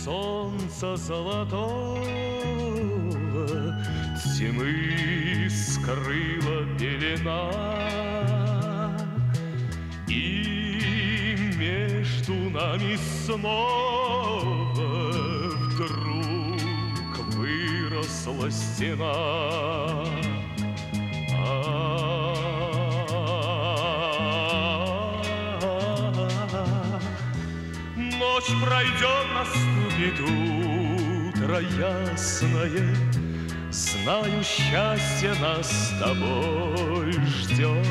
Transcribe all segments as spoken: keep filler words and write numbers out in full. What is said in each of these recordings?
солнца золотого тьмы скрыла пелена, и между нами снова вдруг выросла стена. Ночь пройдет, наступит утро ясное, знаю, счастье нас с тобой ждет.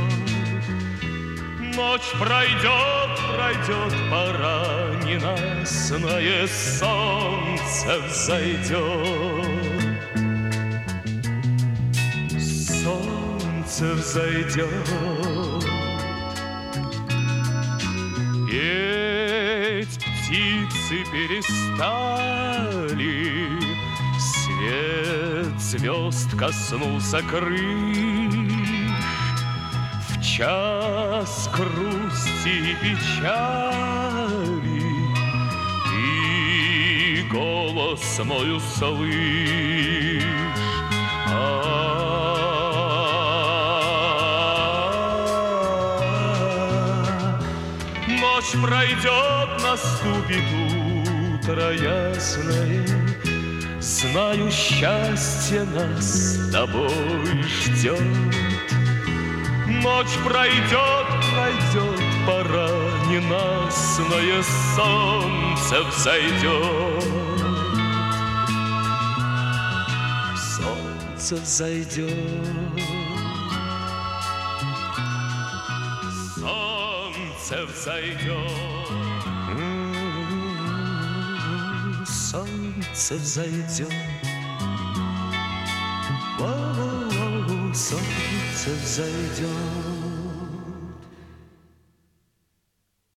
Ночь пройдет, пройдет, пора ненастное, солнце взойдет. Солнце взойдет. Петь птицы перестали, свет звезд коснулся крыш. В час грусти и печали ты голос мой услышь. Ночь пройдет, наступит утро ясное, знаю, счастье нас с тобой ждет. Ночь пройдет, пройдет, пора ненастное, солнце взойдет. Солнце взойдет. Солнце взойдет. Солнце взойдет. Солнце взойдет.